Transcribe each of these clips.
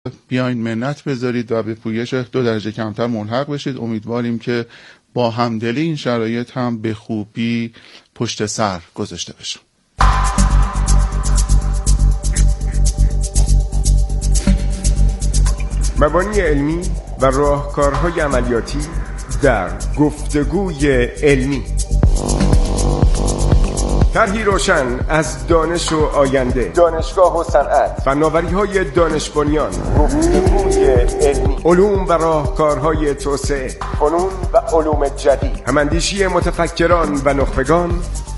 بیاین منت بذارید و به پویش 2 درجه کمتر ملحق بشید. امیدواریم که با همدلی این شرایط هم به خوبی پشت سر گذاشته بشه. مبانی علمی و راهکارهای عملیاتی در گفتگوی علمی. طرحی روشن از دانش و آینده، دانشگاه و صنعت، فناوری‌های دانش بنیان، گفتگوی علمی، علوم و راهکارهای توسعه، فنون و علوم جدید، هماندیشی متفکران و نخبگان،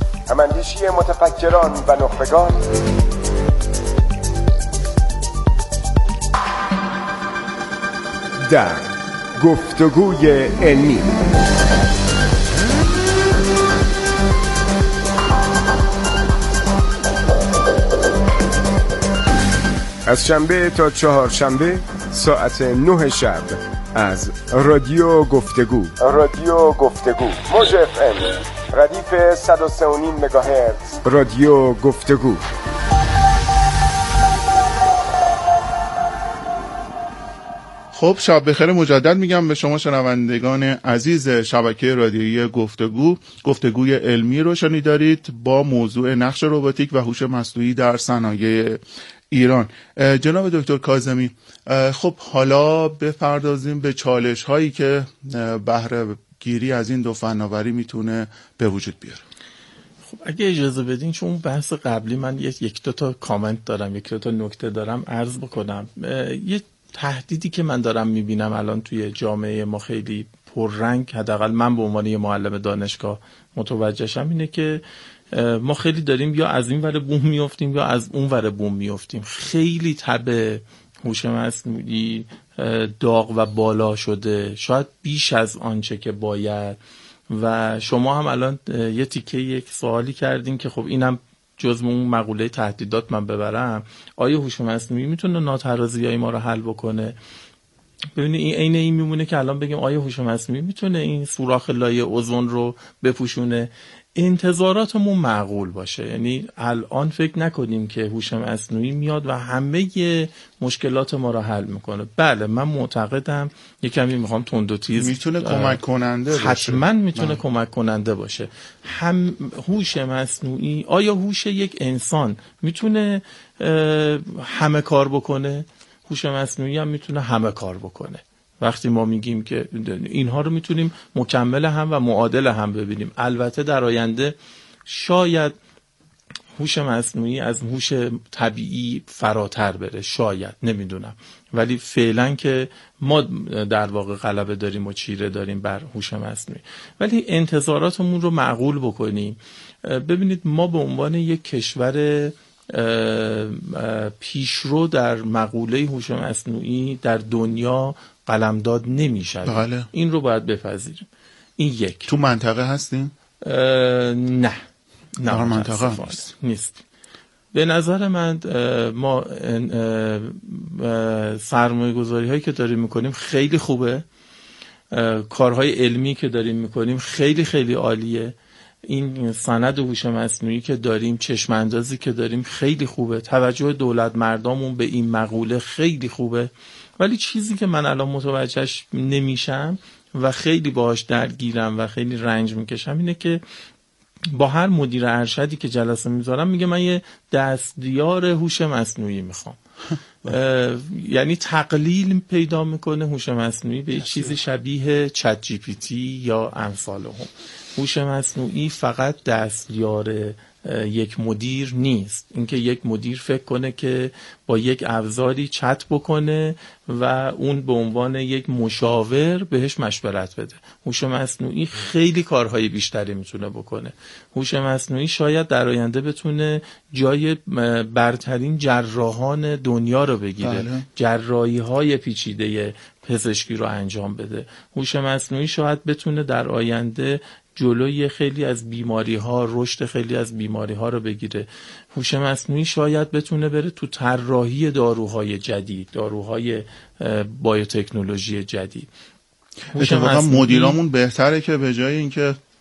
در گفتگوی علمی. از شنبه تا چهارشنبه ساعت 9 شب از رادیو گفتگو موج FM ردیف 103.5 مگاهرتز رادیو گفتگو. خب شب بخیر مجدد میگم به شما شنوندگان عزیز شبکه رادیویی گفتگوی علمی رو شنیدارید با موضوع نقش رباتیک و هوش مصنوعی در صنایع ایران. جناب دکتر کاظمی، خب حالا بپردازیم به چالش هایی که بهره گیری از این دو فناوری میتونه به وجود بیاره. خب اگه اجازه بدین، چون بحث قبلی من یک دو تا کامنت دارم، یک دو تا نکته دارم عرض بکنم. یه تهدیدی که من دارم میبینم الان توی جامعه ما خیلی پررنگ، حداقل من به عنوان یه معلم دانشگاه متوجهشم، اینه که ما خیلی داریم یا از این ور بوم میافتیم یا از اون ور بوم میافتیم. خیلی تب هوش مصنوعی داغ و بالا شده، شاید بیش از آنچه که باید. و شما هم الان یه تیکه یک سوالی کردین که خب اینم جزء اون مقوله تهدیدات من ببرم، آیا هوش مصنوعی میتونه ناترازیای ما رو حل بکنه؟ ببینید این عین این میمونه که الان بگیم آیا هوش مصنوعی میتونه این سوراخ لایه اوزون رو بپوشونه؟ انتظاراتمون معقول باشه. یعنی الان فکر نکنیم که هوش مصنوعی میاد و همه مشکلات ما رو حل میکنه. بله من معتقدم یه کمی میخوام تند و تیز، میتونه کمک کننده باشه. حتما میتونه کمک کننده باشه. هم هوش مصنوعی، آیا هوش یک انسان میتونه همه کار بکنه؟ هوش مصنوعی هم میتونه همه کار بکنه. وقتی ما میگیم که اینها رو میتونیم مکمل هم و معادل هم ببینیم. البته در آینده شاید هوش مصنوعی از هوش طبیعی فراتر بره، شاید، نمیدونم، ولی فعلا که ما در واقع غلبه داریم و چیره داریم بر هوش مصنوعی. ولی انتظاراتمون رو معقول بکنیم. ببینید ما به عنوان یک کشور پیشرو در مقوله هوش مصنوعی در دنیا قلمداد نمیشه. بله. این رو باید بپذیریم. این یک. تو منطقه هستیم؟ نه در منطقه نیست. به نظر من ما سرمایه گذاری هایی که داریم میکنیم خیلی خوبه، کارهای علمی که داریم میکنیم خیلی خیلی عالیه، این سند هوش مصنوعی که داریم، چشم اندازی که داریم خیلی خوبه، توجه دولت مردمون به این مقوله خیلی خوبه. ولی چیزی که من الان متوجهش نمیشم و خیلی باهاش درگیرم و خیلی رنج میکشم اینه که با هر مدیر ارشدی که جلسه میذارم میگه من یه دستیار هوش مصنوعی میخوام. یعنی تقلیل پیدا میکنه هوش مصنوعی به چیزی شبیه چت جی پی تی یا امثال هم. هوش مصنوعی فقط دستیار یک مدیر نیست. اینکه یک مدیر فکر کنه که با یک ابزاری چت بکنه و اون به عنوان یک مشاور بهش مشورت بده. هوش مصنوعی خیلی کارهای بیشتری میتونه بکنه. هوش مصنوعی شاید در آینده بتونه جای برترین جراحان دنیا رو بگیره. بله. جراحی‌های پیچیده پزشکی رو انجام بده. هوش مصنوعی شاید بتونه در آینده جلوی خیلی از بیماری‌ها، رشد خیلی از بیماری‌ها رو بگیره. هوش مصنوعی شاید بتونه بره تو طراحی داروهای جدید، داروهای بایوتکنولوژی جدید. اتفاقا مدیرامون بهتره که به جای اینکه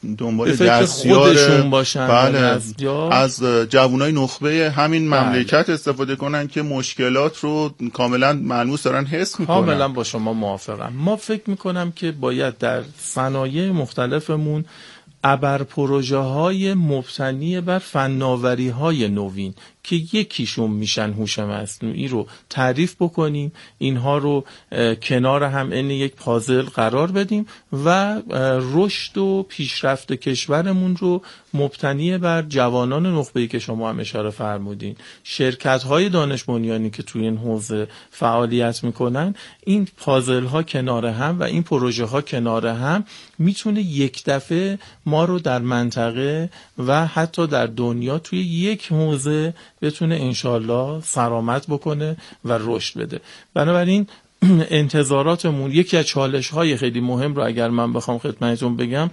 دنبال دستیار خودشون باشن، بله، از جوانای نخبه همین مملکت استفاده کنن که مشکلات رو کاملا ملموس دارن حس میکنن. کاملا با شما موافقم. ما فکر میکنم که باید در صنایع مختلفمون ابر پروژه های مبتنی بر فناوری های نوین که یکیشون میشن هوش مصنوعی رو تعریف بکنیم، اینها رو کنار هم این یک پازل قرار بدیم و رشد و پیشرفت کشورمون رو مبتنی بر جوانان نخبه‌ای که شما هم اشاره فرمودین، شرکت های دانش بنیانی که توی این حوزه فعالیت میکنن، این پازل ها کنار هم و این پروژه ها کنار هم میتونه یک دفعه ما رو در منطقه و حتی در دنیا توی یک حوزه بتونه انشالله سرآمد بکنه و رشد بده. بنابراین انتظاراتمون، یکی از چالش‌های خیلی مهم رو اگر من بخوام خدمتتون بگم،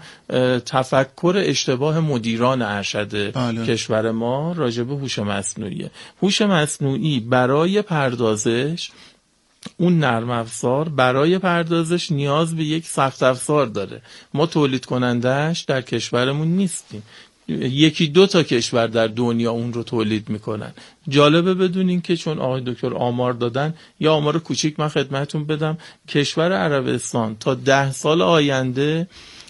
تفکر اشتباه مدیران ارشد کشور ما راجع به هوش مصنوعیه. هوش مصنوعی برای پردازش، اون نرم افزار برای پردازش نیاز به یک سخت افزار داره. ما تولید کنندهش در کشورمون نیستیم. یکی دو تا کشور در دنیا اون رو تولید میکنن. جالبه بدونین که چون آقای دکتر آمار دادن، یا آمار کوچیک من خدمتتون بدم، کشور عربستان تا 10 سال آینده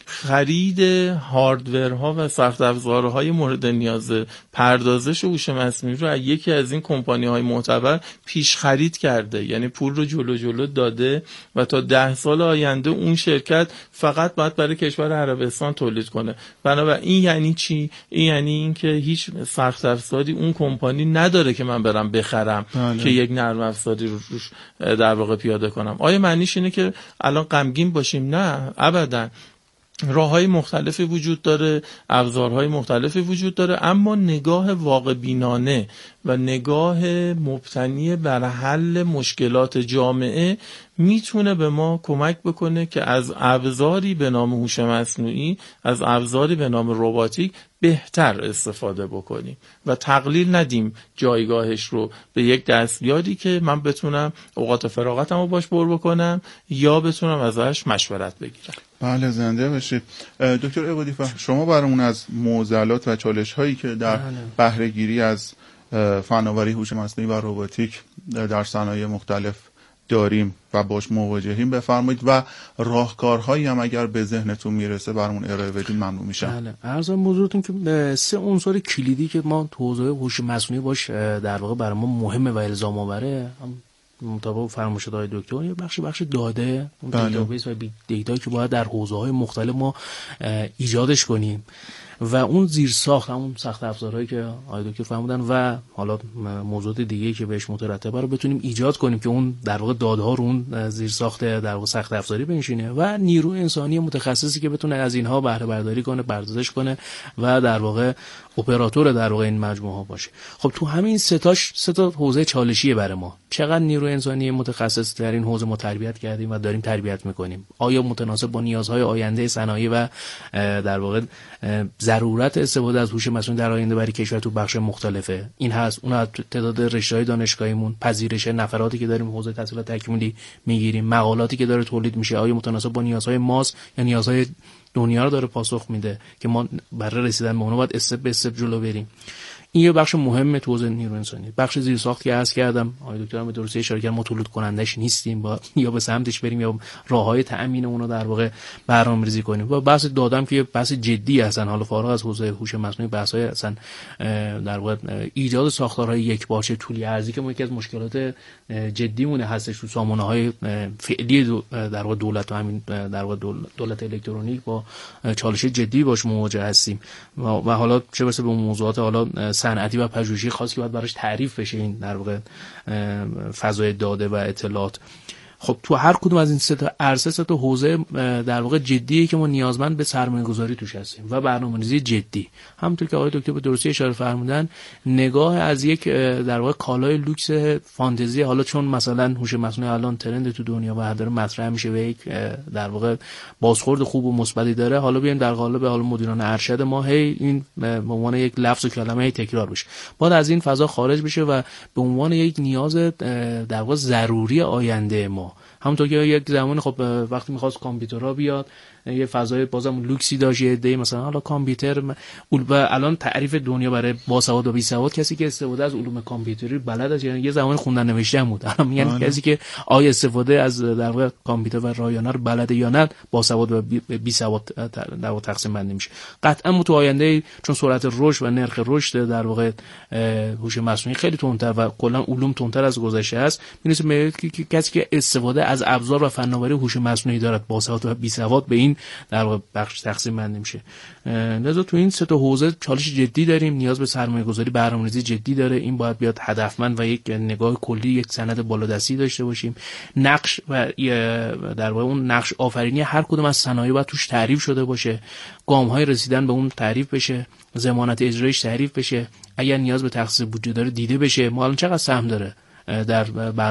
خرید هاردورها و سخت افزارهای مورد نیاز پردازش هوش مصنوعی رو از یکی از این کمپانی‌های معتبر پیش خرید کرده، یعنی پول رو جلو داده و تا 10 سال آینده اون شرکت فقط باید برای کشور عربستان تولید کنه. بنابراین این یعنی چی؟ این یعنی این که هیچ سخت افزاری اون کمپانی نداره که من برم بخرم که یک نرم افزاری رو روش در واقع پیاده کنم. آیا معنیش اینه که الان غمگین باشیم؟ نه، ابداً. راه‌های مختلفی وجود داره، ابزارهای مختلفی وجود داره، اما نگاه واقع بینانه و نگاه مبتنی بر حل مشکلات جامعه میتونه به ما کمک بکنه که از ابزاری به نام هوش مصنوعی، از ابزاری به نام رباتیک بهتر استفاده بکنیم و تقلیل ندیم جایگاهش رو به یک دستیاری که من بتونم اوقات فراغتم رو باش پر بکنم یا بتونم ازش مشورت بگیرم. بله، زنده باشید. دکتر عبادی فر، شما برامون از معضلات و چالش هایی که در بهره گیری از فناوری هوش مصنوعی و رباتیک در صنایع مختلف داریم و باش مواجهیم بفرمایید و راهکارهایی هم اگر به ذهنتون میرسه برامون ارائه بدین ممنون میشم. بله، عرض حضورتون که 3 عنصر کلیدی که ما تو حوزه هوش مصنوعی باش در واقع برای ما مهمه و الزام آوره، مطابق فرمایشات آقای دکتر، یه بخش داده، اون دیتابیس و بیگ دیتا که باید در حوزه‌های مختلف ما ایجادش کنیم و اون زیرساخت، همون سخت افزارهایی که آقای دکتر فرمودن و حالا موضوعات دیگه‌ای که بهش مترتبه رو بتونیم ایجاد کنیم که اون در واقع داده‌ها رو اون زیرساخت در واقع سخت افزاری بنشینه و نیرو انسانی متخصصی که بتونه از اینها بهره برداری کنه، پردازش کنه و در واقع اپراتور در واقع این مجموعه ها باشه. خب تو همین سه تا حوزه چالشیه برای ما. چقدر نیرو انسانی متخصص در این حوزه ما تربیت کردیم و داریم تربیت می‌کنیم؟ آیا متناسب با نیازهای آینده صنایع و در واقع ضرورت استفاده از هوش مصنوعی در آینده برای کشور تو بخش مختلفه؟ این هست. اون تعداد رشته‌های دانشگاهیمون، پذیرش نفراتی که داریم حوزه تحصیلات تکمیلی میگیریم، مقالاتی که داره تولید میشه، آیا متناسب با نیازهای ماست یا نیازهای دنیا رو داره پاسخ میده که ما برای رسیدن به اونها باید استپ به استپ جلو بریم. این یه بخش مهمه تو حوزه نیرو انسانی. بخش زیرساخت که عرض کردم، آقای دکتر هم به درستی اشاره کردن، ما تولید کنندش نیستیم، با یا به سمتش بریم یا راههای تأمین اون رو در واقع برنامه‌ریزی کنیم. و بحث دادم که بحث جدی هستن، حالا فارغ از حوزه هوش مصنوعی، بحث‌های اصلا در واقع ایجاد ساختارهای یکپارچه طولی ارزی که ما یکی از مشکلات جدیمونه هستش تو سامانه‌های فعلی در واقع دولت و همین در واقع دولت الکترونیک با چالش جدی باش مواجه هستیم و حالا چه برسه به موضوعات حالا صنعتی و پژوهشی خاصی که باید براش تعریف بشه این در واقع فضای داده و اطلاعات. خب تو هر کدوم از این سه تا عرصه، سه تا حوزه در واقع جدیه که ما نیازمند به سرمایه‌گذاری توش هستیم و برنامه‌ریزی جدی. همونطور که آقای دکتر به درستی اشاره فرمودن، نگاه از یک در واقع کالای لوکس فانتزی، حالا چون مثلا هوش مصنوعی الان ترند تو دنیا و داره مطرح میشه و یک در واقع بازخورد خوب و مثبتی داره، حالا بیایم در قالب حالا مدیران ارشد ما هی این به عنوان یک لفظ و کلمه هی تکرار بشه. باید از این فضا خارج بشه و به عنوان یک نیاز در واقع ضروری آینده ما همونطور که یک زمان خب وقتی می‌خواست کامپیوترها بیاد یه فضای بازم لوکسی داشت، یه عده مثلا حالا کامپیوتر و الان تعریف دنیا برای باسواد و بیسواد کسی که استفاده از علوم کامپیوتری بلد است، یعنی یه زمان خوندن نوشتن بود. الان میگن کسی که آیا استفاده از در واقع کامپیوتر و رایانه رو بلده یا نه باسواد و بیسواد در واقع تقسیم بندی میشه. قطعا تو آینده چون سرعت رشد و نرخ رشد در واقع هوش مصنوعی خیلی تندتر و کلا علوم تندتر از گذشته است، میرسه به کسی که استفاده از ابزار و فناوری هوش مصنوعی دارد باسواد و بیسواد به این در واقع بخش تقسیم بندی میشه. لذا تو این سه تا حوزه چالش جدی داریم، نیاز به سرمایه‌گذاری برنامه‌ریزی جدی داره. این باید بیاد هدفمند و یک نگاه کلی، یک سند بالادستی داشته باشیم. نقش و در واقع اون نقش آفرینی هر کدوم از صنایع باید توش تعریف شده باشه، گام‌های رسیدن به اون تعریف بشه، ضمانت اجرایش تعریف بشه، اگر نیاز به تخصیص بودجه داره دیده بشه. ما الان چقدر سهم داره در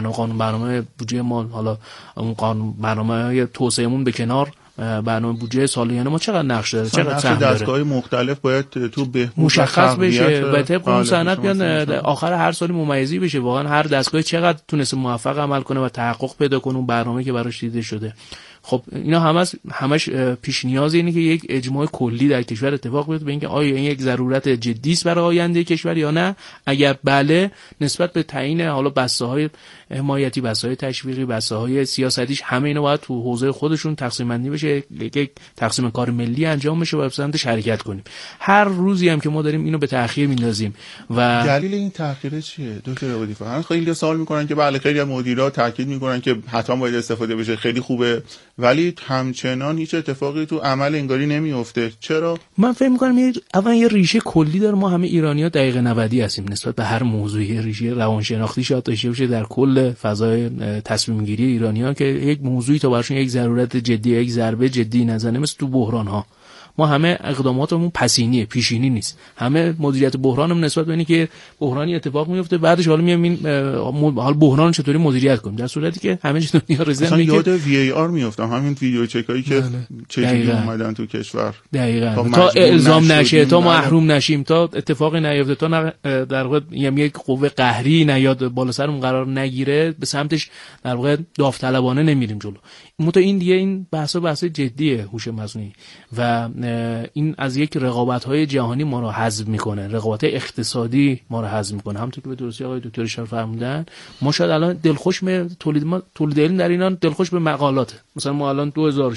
برنامه بودجه ما، حالا اون قانون برنامه توسعه‌مون به کنار، برنامه بودجه سالیانه ما چقدر نقش داره، چقدر سهم داره. دستگاه‌های مختلف باید تو بهبود مشخص بشه و طبق اون سند بیان آخر هر سال ممیزی بشه واقعا هر دستگاه چقدر تونسته موفق عمل کنه و تحقق پیدا کنه اون برنامه‌ای که براش دیده شده. خب اینا همش پیش نیاز اینه که یک اجماع کلی در کشور اتفاق بیفته به اینکه آیا این یک ضرورت جدی است برای آینده کشور یا نه. اگر بله، نسبت به تعیین حالا بسته‌های حمایتی، بسته‌های تشویقی، بسته‌های سیاستیش، همه اینا باید تو حوزه خودشون تقسیم بندی بشه، یک تقسیم کار ملی انجام بشه و به سمت شرکت کنیم. هر روزی هم که ما داریم اینو به تأخیر میندازیم و دلیل این تأخیر چیه دکتر عبودی؟ فقط خیلی سوال میکنن که بله خیلی از مدیرا تاکید میکنن که حتما باید استفاده بشه، خیلی خوبه، ولی همچنان هیچ اتفاقی تو عمل انگاری نمیفته. چرا؟ من فکر می‌کنم اولا یه ریشه کلی داره. ما همه ایرانی‌ها دقیقه 90 هستیم نسبت به هر موضوعی. ریشه روانشناختی شاید داشته باشه در کل فضای تصمیم گیری ایرانی‌ها که یک موضوعی تا براشون یک ضرورت جدی، یک ضربه جدی نزنه، مثل تو بحران‌ها. ما همه اقداماتمون پسینیه، پیشینی نیست. همه مدیریت بحرانمون نسبت به اینه که بحرانی اتفاق میفته بعدش حالا میایم این حال بحران چطوری مدیریت کنیم، در صورتی که همه چیز دنیا رسیدن میگه یاد وی آر میافتم، همین ویدیو چکایی که چجوری اومدن تو کشور دقیقاً تا الزام نشه، تا محروم نشیم، تا اتفاقی نیفته، تا در واقع یک قوه قهری نیاد بالا سرمون قرار نگیره، به سمتش در واقع داوطلبانه نمیریم جلو. این دیگه این بحث جدیه هوش مصنوعی و این از یک رقابت‌های جهانی ما رو حذف میکنه، رقابت اقتصادی ما رو حذف میکنه. همونطور که به درستی آقای دکتر اشاره فرمودن، ما شاید الان دلخوش به تولید علم در ایران دلخوش به مقالات. مثلا ما الان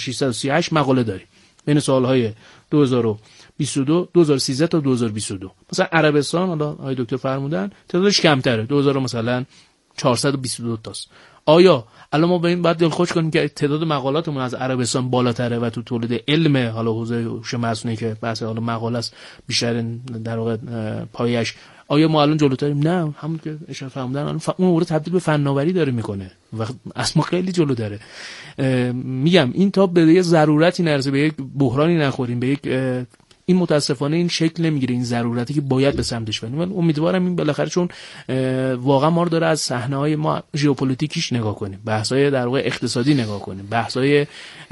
2638 مقاله داریم بین سالهای 2022 2013 تا 2022. مثلا عربستان حالا آقای دکتر فرمودن تعدادش کمتره، 2000 مثلا 422 تاست. آیا الان ما به این بعد دلخوش کنیم که تعداد مقالاتمون از عربستان بالاتره و تو تولید علم حالا حوزه هوش مصنوعی که بحث حالا مقاله است بیشتر در واقع پایش، آیا ما الان جلوتریم؟ نه، همون که اشاره فرمودن الان اون مورد تبدیل به فناوری داره میکنه و از ما خیلی جلو داره. میگم این تا به یه ضرورتی نرسه، به یک بحرانی نخوریم، به یک این متاسفانه این شکل نمیگیره، این ضرورتی که باید به سمتش بریم. ولی امیدوارم این بالاخره چون واقعا ما رو داره از صحنه‌های ما ژئوپلیتیکیش نگاه کنیم، بحث‌های در واقع اقتصادی نگاه کنیم، بحث‌های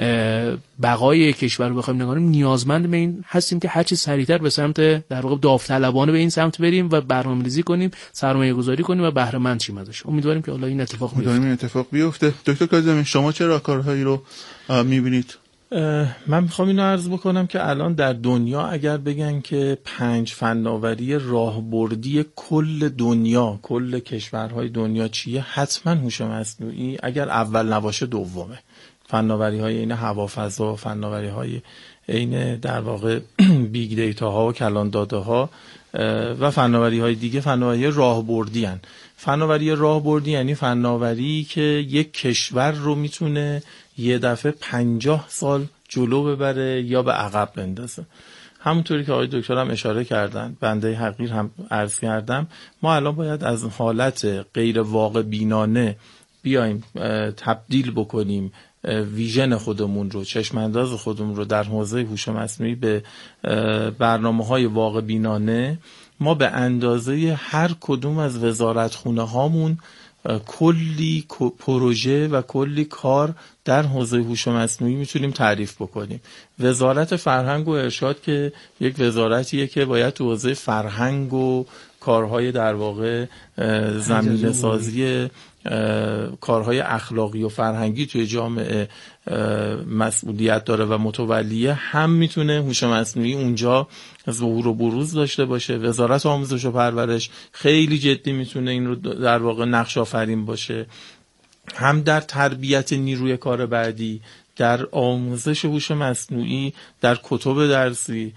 بقای کشور رو بخوایم نگاه کنیم، نیازمند به این هستیم که هر چه سریعتر به سمت در واقع داوطلبانه به این سمت بریم و برنامه‌ریزی کنیم، سرمایه‌گذاری کنیم و بهره مند شیم ازش. امیدواریم که حالا این اتفاق بیفته. دکتر کاظمی شما چه راهکارهایی رو می‌بینید؟ من میخوام اینو عرض بکنم که الان در دنیا اگر بگن که 5 فناوری راهبردی کل دنیا، کل کشورهای دنیا چیه، حتما هوش مصنوعی اگر اول نباشه دومه. فناوری های این هوافضا، فناوری های این در واقع بیگ دیتا ها و کلان داده ها و فناوری های دیگه فناوری راهبردی هن. فناوری راهبردی یعنی فناوری که یک کشور رو میتونه یه دفعه 50 سال جلو ببره یا به عقب بندازه. همونطوری که آقای دکتر هم اشاره کردن، بنده حقیر هم عرض کردم، ما الان باید از حالت غیر واقع بینانه بیایم تبدیل بکنیم ویژن خودمون رو، چشم انداز خودمون رو در حوزه هوش مصنوعی به برنامه‌های واقع بینانه. ما به اندازه هر کدوم از وزارتخونه هامون کلی پروژه و کلی کار در حوزه هوش مصنوعی میتونیم تعریف بکنیم. وزارت فرهنگ و ارشاد که یک وزارتیه که باید تو حوزه فرهنگ و کارهای در واقع زمینه سازی کارهای اخلاقی و فرهنگی توی جامعه مسئولیت داره و متولیه، هم میتونه هوش مصنوعی اونجا ظهور و بروز داشته باشه. وزارت آموزش و پرورش خیلی جدی میتونه این رو در واقع نقش آفرین باشه، هم در تربیت نیروی کار بعدی، در آموزش هوش مصنوعی در کتب درسی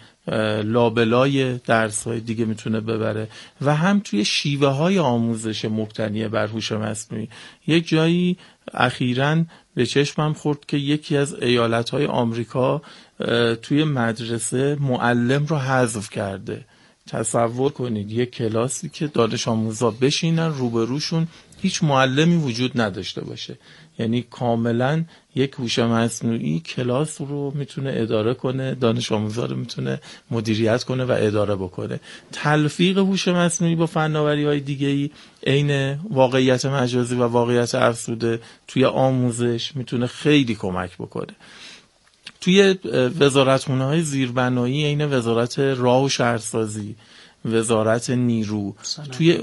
لابلای درس‌های دیگه میتونه ببره، و هم توی شیوه های آموزش مبتنی بر هوش مصنوعی. یک جایی اخیراً به چشمم خورد که یکی از ایالت‌های آمریکا توی مدرسه معلم رو حذف کرده. تصور کنید یک کلاسی که دانش آموزا بشینن روبروشون هیچ معلمی وجود نداشته باشه، یعنی کاملا یک هوش مصنوعی کلاس رو میتونه اداره کنه، دانش آموزا رو میتونه مدیریت کنه و اداره بکنه. تلفیق هوش مصنوعی با فناوری‌های دیگه‌ای عین واقعیت مجازی و واقعیت افزوده توی آموزش میتونه خیلی کمک بکنه. توی وزارتخونه‌های زیربنایی عین وزارت راه و شهرسازی، وزارت نیرو، توی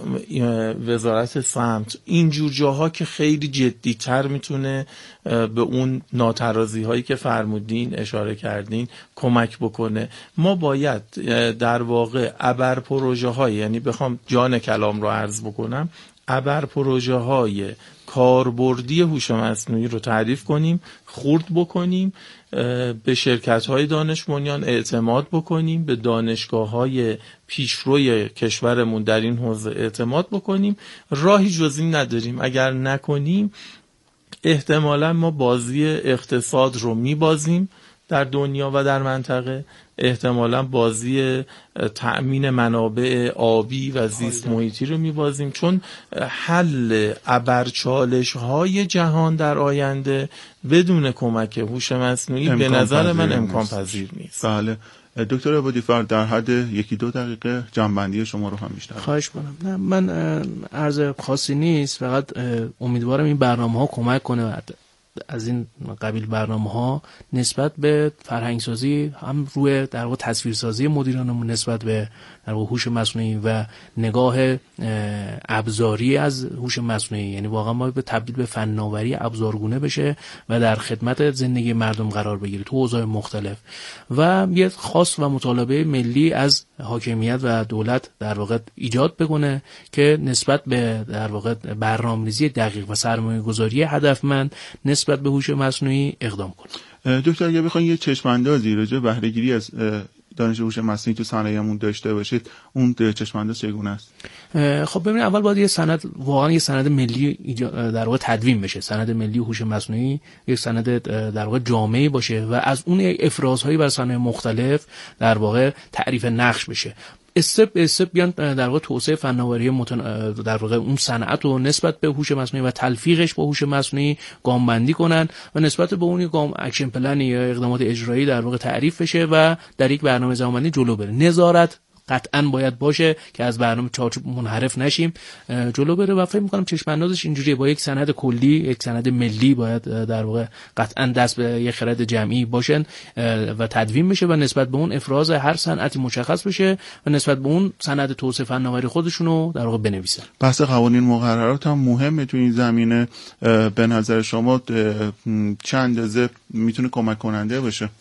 وزارت سمت، اینجور جاها که خیلی جدی‌تر میتونه به اون ناترازی هایی که فرمودین اشاره کردین کمک بکنه. ما باید در واقع ابر پروژه های، یعنی بخوام جان کلام رو عرض بکنم، ابر پروژه های کاربردی هوش مصنوعی رو تعریف کنیم، خرد بکنیم، به شرکت‌های دانش بنیان اعتماد بکنیم، به دانشگاه‌های پیشروی کشورمون در این حوزه اعتماد بکنیم. راهی جز این نداریم. اگر نکنیم احتمالاً ما بازی اقتصاد رو میبازیم در دنیا و در منطقه، احتمالاً بازی تأمین منابع آبی و زیست محیطی رو میبازیم، چون حل ابرچالش‌های جهان در آینده بدون کمک هوش مصنوعی به نظر من امکان پذیر نیست. بله دکتر عبادی‌فر در حد 1-2 دقیقه جنبندی شما رو هم بیشتر. خواهش کنم. نه من عرض خاصی نیست، فقط امیدوارم این برنامه‌ها کمک کنه از این قبیل برنامه‌ها نسبت به فرهنگسازی، هم روی در واقع تصویرسازی مدیرانمون نسبت به در واقع هوش مصنوعی و نگاه ابزاری از هوش مصنوعی، یعنی واقعا ما به تبدیل به فناوری ابزارگونه بشه و در خدمت زندگی مردم قرار بگیره تو حوزه‌های مختلف، و یه خاص و مطالبه ملی از حاکمیت و دولت در واقع ایجاد بکنه که نسبت به در واقع برنامه‌ریزی دقیق و سرمایه‌گذاری هدفمند نسبت به هوش مصنوعی اقدام کنه. دکتر اگه بخواید یه چشم‌اندازی راجع به بهره‌گیری از دانش هوش مصنوعی تو صنایعمون داشته باشید، اون چشم‌انداز چگونه است؟ خب ببینید، اول باید یه سند، واقعا یه سند ملی در واقع تدوین بشه. سند ملی هوش مصنوعی یک سند در واقع جامعی باشه و از اون افرازهایی بر صنایع مختلف در واقع تعریف نقش بشه. استپ به استپ بیان در واقع توسعه فناوری در واقع اون صنعت رو نسبت به هوش مصنوعی و تلفیقش با هوش مصنوعی گام بندی کنن و نسبت به اون گام اکشن پلن یا اقدامات اجرایی در واقع تعریف بشه و در یک برنامه زمانی جلو بره. نظارت قطعاً باید باشه که از برنامه چارچوب منحرف نشیم، جلو بره و فکر می‌کنم چشم اندازش اینجوریه. با یک سند کلی، یک سند ملی باید در واقع قطعاً دست به یک خرد جمعی باشن و تدوین بشه و نسبت به اون افراز هر صنعتی مشخص بشه و نسبت به اون سند توسعه فناوری خودشونو در واقع بنویسن. بحث قوانین مقررات هم مهمه تو این زمینه. به نظر شما چه اندازه میتونه کمک کننده باشه؟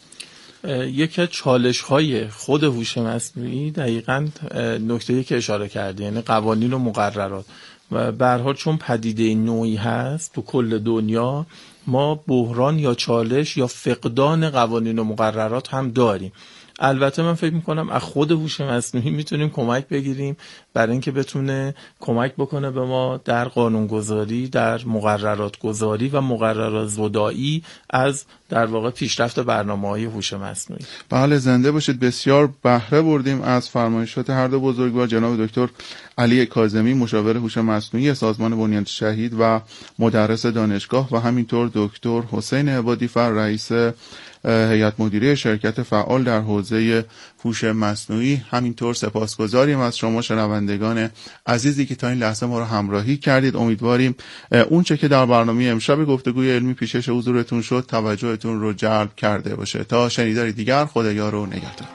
یکی از چالش‌های خود هوش مصنوعی دقیقاً نکته‌ای که اشاره کردی، یعنی قوانین و مقررات. و به هر حال چون پدیده نوعی هست تو کل دنیا، ما بحران یا چالش یا فقدان قوانین و مقررات هم داریم. البته من فکر میکنم از خود هوش مصنوعی میتونیم کمک بگیریم برای اینکه بتونه کمک بکنه به ما در قانونگذاری، در مقررات گذاری و مقررات زدایی از در واقع پیشرفت برنامه‌های هوش مصنوعی. بله، زنده باشید. بسیار بهره بردیم از فرمایشات هر دو بزرگوار، جناب دکتر علی کاظمی مشاور هوش مصنوعی سازمان بنیان شهید و مدرس دانشگاه، و همینطور دکتر حسین عبادی‌فر رئیس هیئت مدیره شرکت فعال در حوزه هوش مصنوعی. همینطور سپاسگزاریم از شما شنوندگان عزیزی که تا این لحظه ما رو همراهی کردید. امیدواریم اون چه که در برنامه امشب گفتگوی علمی پیشش حضورتون شد توجهتون رو جلب کرده باشه. تا شنیداری دیگر، خدایا رو نگهدار.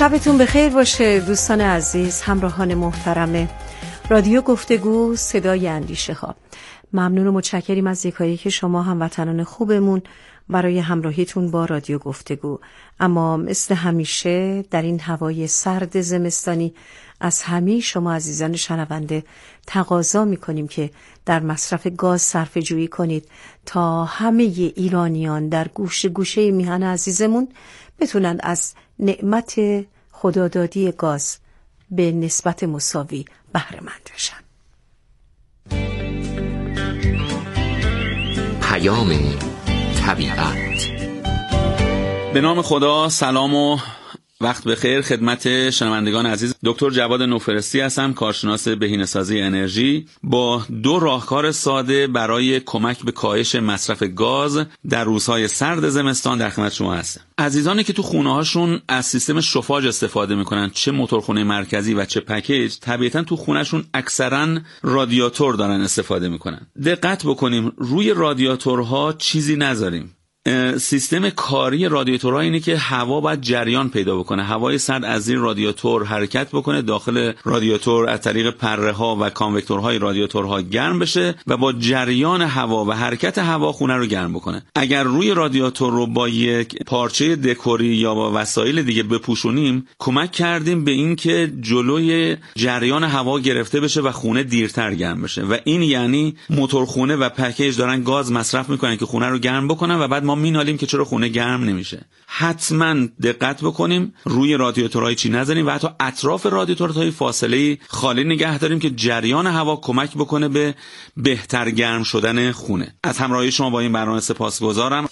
شبتون بخیر باشه دوستان عزیز، همراهان محترم رادیو گفتگو صدای اندیشه ها. ممنون و متشکریم از یکایی که شما هموطنان خوبمون برای همراهیتون با رادیو گفتگو. اما مثل همیشه در این هوای سرد زمستانی از همه شما عزیزان شنونده تقاضا می‌کنیم که در مصرف گاز صرفه جویی کنید تا همه ایرانیان در گوشه گوشه میهن عزیزمون بتونن از نعمت خدادادی گاز به نسبت مساوی بهره مند بشن. پیام طبیعت. به نام خدا، سلام و وقت بخیر خدمت شنوندگان عزیز. دکتر جواد نوفرستی هستم، کارشناس بهینه‌سازی انرژی، با 2 راهکار ساده برای کمک به کاهش مصرف گاز در روزهای سرد زمستان در خدمت شما هستم. عزیزانی که تو خونه‌هاشون از سیستم شوفاژ استفاده میکنن، چه موتورخونه مرکزی و چه پکیج، طبیعتاً تو خونه‌شون اکثراً رادیاتور دارن استفاده میکنن. دقت بکنیم روی رادیاتورها چیزی نذاریم. سیستم کاری رادیاتورها اینه که هوا باید جریان پیدا بکنه، هوای سرد از زیر رادیاتور حرکت بکنه، داخل رادیاتور از طریق پره ها و کانوکتورهای رادیاتورها گرم بشه و با جریان هوا و حرکت هوا خونه رو گرم بکنه. اگر روی رادیاتور رو با یک پارچه دکوری یا با وسایل دیگه بپوشونیم، کمک کردیم به این که جلوی جریان هوا گرفته بشه و خونه دیرتر گرم بشه و این یعنی موتورخونه و پکیج دارن گاز مصرف میکنن که خونه رو گرم بکنن و بعد ما مینالیم که چرا خونه گرم نمیشه. حتما دقت بکنیم روی رادیاتورهای چی نذاریم و حتی اطراف رادیاتورهای فاصله خالی نگه داریم که جریان هوا کمک بکنه به بهتر گرم شدن خونه. از همراهی شما با این برنامه سپاسگزارم.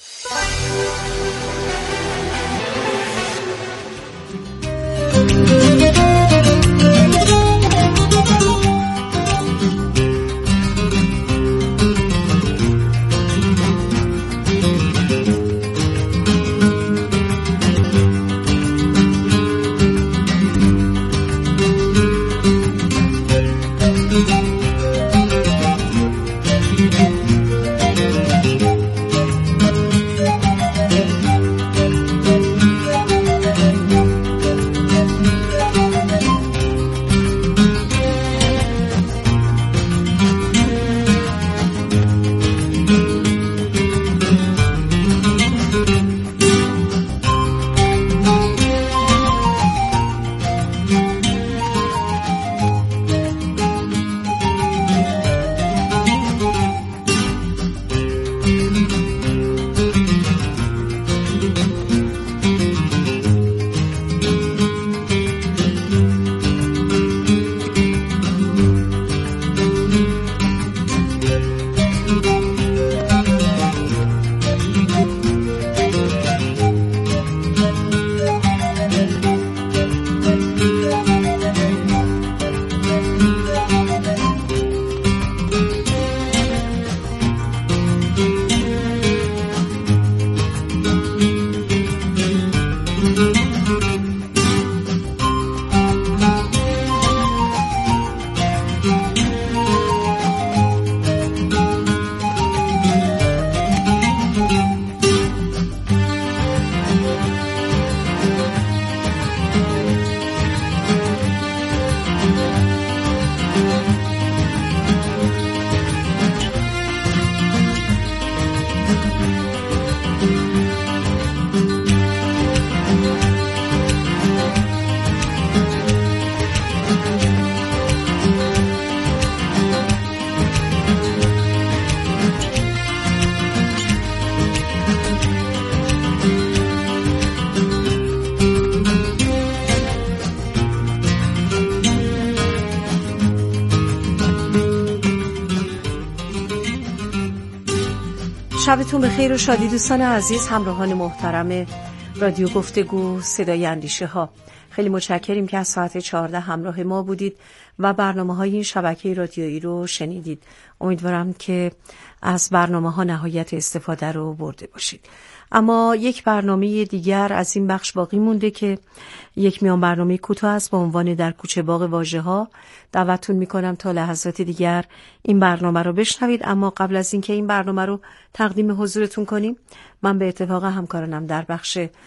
شبتون بخیر و شادی دوستان عزیز، همراهان محترم رادیو گفتگو صدای اندیشه ها. خیلی متشکریم که از ساعت 14 همراه ما بودید و برنامه‌های این شبکه رادیویی رو شنیدید. امیدوارم که از برنامه‌ها نهایت استفاده رو برده باشید. اما یک برنامه دیگر از این بخش باقی مونده که یک میان برنامه کوتاه است با عنوان در کوچه باغ واژه‌ها. دعوتتون میکنم تا لحظات دیگر این برنامه رو بشنوید. اما قبل از اینکه این برنامه رو تقدیم حضورتون کنیم، من به اتفاق همکارانم در بخش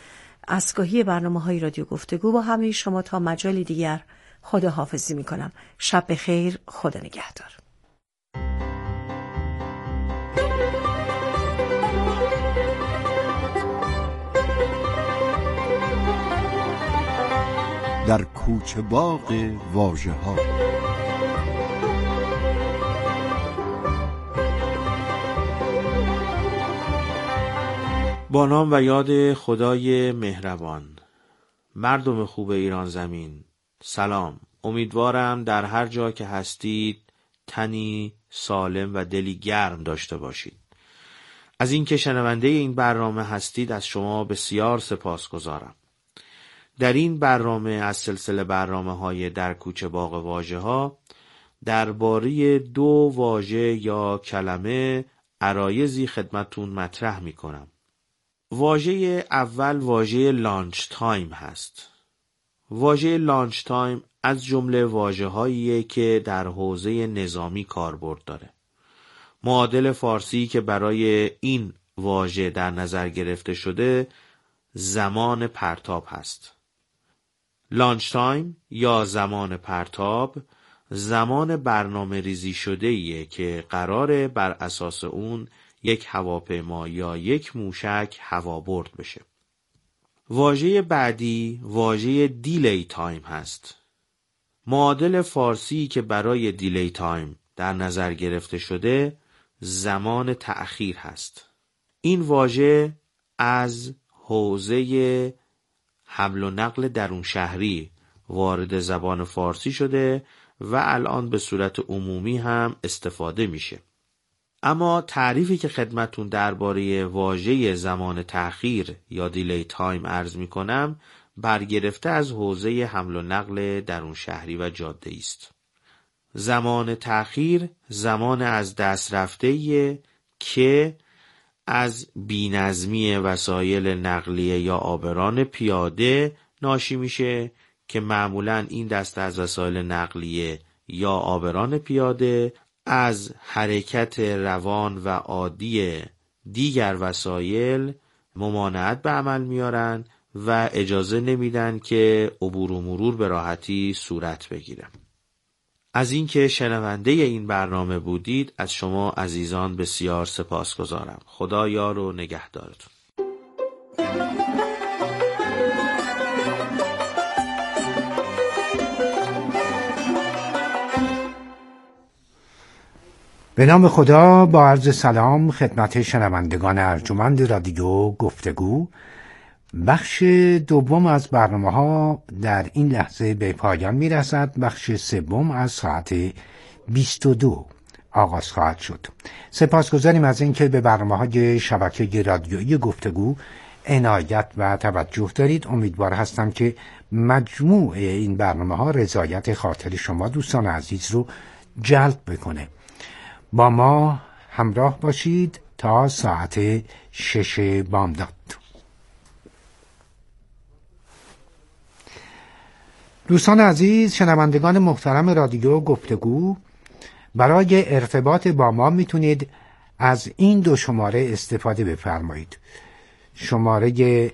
دستگاهی برنامه‌های رادیو گفتگو با همه شما تا مجالی دیگر خداحافظی می‌کنم. شب بخیر، خدا نگهدار. در کوچه باغ واژه‌ها. با نام و یاد خدای مهربان. مردم خوب ایران زمین، سلام. امیدوارم در هر جا که هستید تنی سالم و دلی گرم داشته باشید. از اینکه شنونده این برنامه هستید از شما بسیار سپاسگزارم. در این برنامه از سلسله برنامه‌های در کوچه باغ واژه‌ها درباره 2 واژه یا کلمه عرایضی خدمتتون مطرح می‌کنم. واژه اول واژه لانچ تایم هست. واژه لانچ تایم از جمله واژه‌هاییه که در حوزه نظامی کاربرد داره. معادل فارسی که برای این واژه در نظر گرفته شده زمان پرتاب هست. لانچ تایم یا زمان پرتاب زمان برنامه ریزی شده ایه که قراره بر اساس اون یک هواپیما یا یک موشک هوابرد بشه. واژه بعدی واژه دیلی تایم هست. معادل فارسی که برای دیلی تایم در نظر گرفته شده زمان تأخیر هست. این واژه از حوزه حمل و نقل درون شهری وارد زبان فارسی شده و الان به صورت عمومی هم استفاده میشه. اما تعریفی که خدمتون درباره واژه زمان تأخیر یا دیلی تایم عرض میکنم برگرفته از حوزه حمل و نقل درون شهری و جاده است. زمان تأخیر زمان از دست رفته‌ایه که از بی‌نظمی وسایل نقلیه یا عابران پیاده ناشی میشه که معمولاً این دسته از وسایل نقلیه یا عابران پیاده از حرکت روان و عادی دیگر وسایل ممانعت به عمل میارن و اجازه نمیدن که عبور و مرور به راحتی صورت بگیره. از اینکه شنونده این برنامه بودید از شما عزیزان بسیار سپاسگزارم. خدا یار و نگهدارتون. به نام خدا، با عرض سلام خدمت شنوندگان ارجمند رادیو گفتگو. بخش دوم از برنامه‌ها در این لحظه به پایان می‌رسد. بخش سوم از ساعت 22 آغاز خواهد شد. سپاسگزاریم از اینکه به برنامه‌های شبکه رادیویی گفتگو عنایت و توجه دارید. امیدوار هستم که مجموع این برنامه‌ها رضایت خاطر شما دوستان عزیز رو جلب بکنه. با ما همراه باشید تا ساعت 6 بامداد. دوستان عزیز، شنوندگان محترم رادیو گفتگو، برای ارتباط با ما میتونید از این 2 شماره استفاده بفرمایید. شماره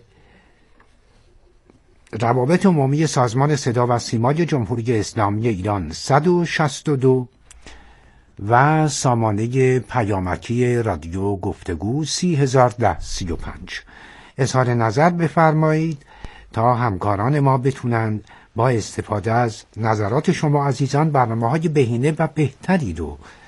روابط عمومی سازمان صدا و سیمای جمهوری اسلامی ایران 162 و سامانه پیامکی رادیو گفتگو 301035. اظهار نظر بفرمایید تا همکاران ما بتونن با استفاده از نظرات شما عزیزان برنامه‌های بهینه و بهتری رو